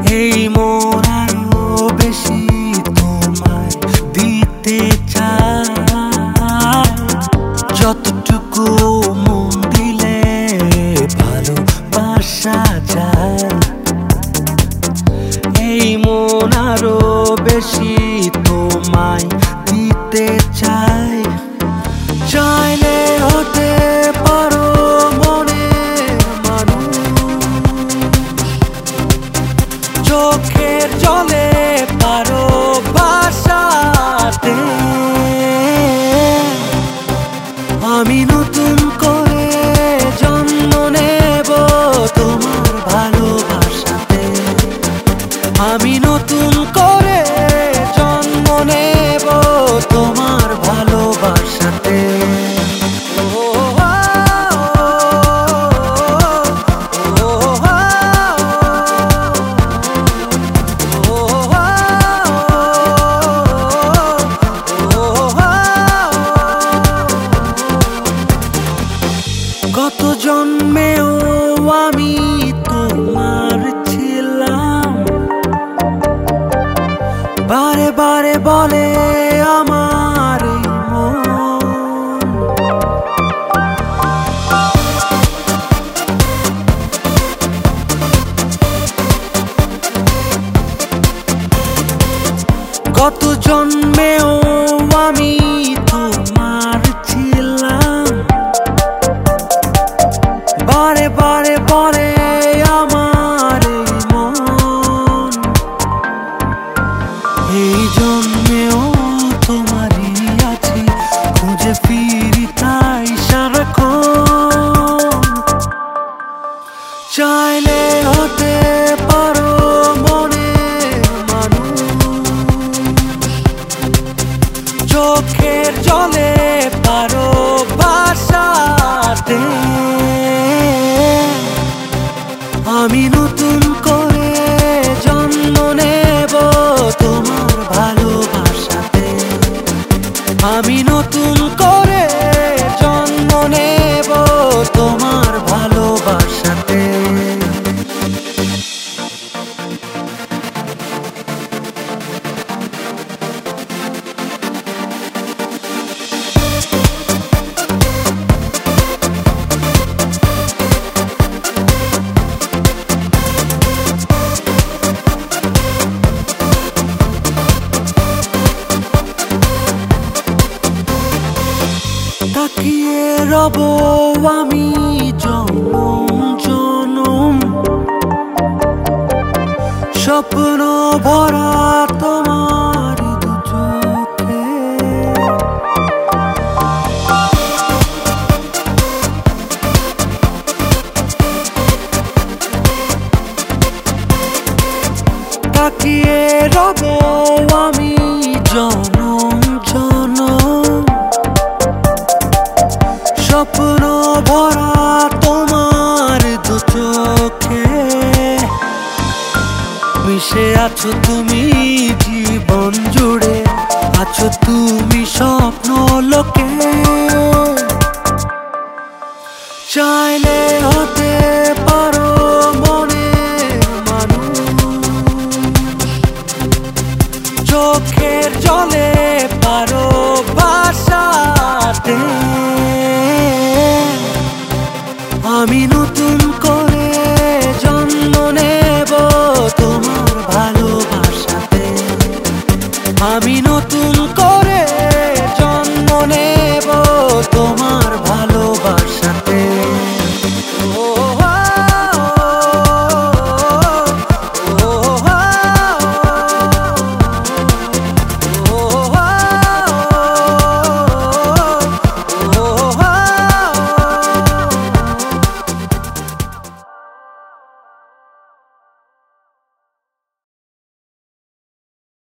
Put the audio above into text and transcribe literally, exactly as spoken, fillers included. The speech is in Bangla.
এই মন আরো বেশি তোমায় দিতে চায়, যতটুকু মন দিলে ভালোবাসা যায়। এই মন আরো বেশি তোমায় দিতে চাই, চাইলে হতে পারো মনের মানুষ, চোখের জলে পারো ভাষাতে। আমি নতুন করে জন্ম নেব তোমার ভালোবাসাতে, আমি নতুন করে জন্ম নেব তোমার ভালোবাসাতে। গত জন্মেও আমি তোমার ছিলাম, বারে বারে বলে আমার এই মন। গত জন্মেও আমি তোমার ছিলাম, বারে বারে বলে আমার এই মন। এই জন্মেও তোমারই আছি, খুঁজে ফিরি তাই সারাক্ষণ। চাইলে হতে পারো মনের মানুষ, চোখের জলে পারো ভাষাতে। আমি নতুন করে জন্ম নেব তোমার ভালোবাসাতে, আমি নতুন করে জন্ম নেব তোমার ভালোবাসাতে। তাকিয়ে রব আমি জনম জনম, স্বপ্ন ভরা তোমার দু চোখে। তাকিয়ে রব আমি জনম জনম, স্বপ্ন ভরা তোমার দু চোখে। মিশে আছো তুমি জীবন জুড়ে, আছো তুমি স্বপ্ন লোকে। চাইলে হতে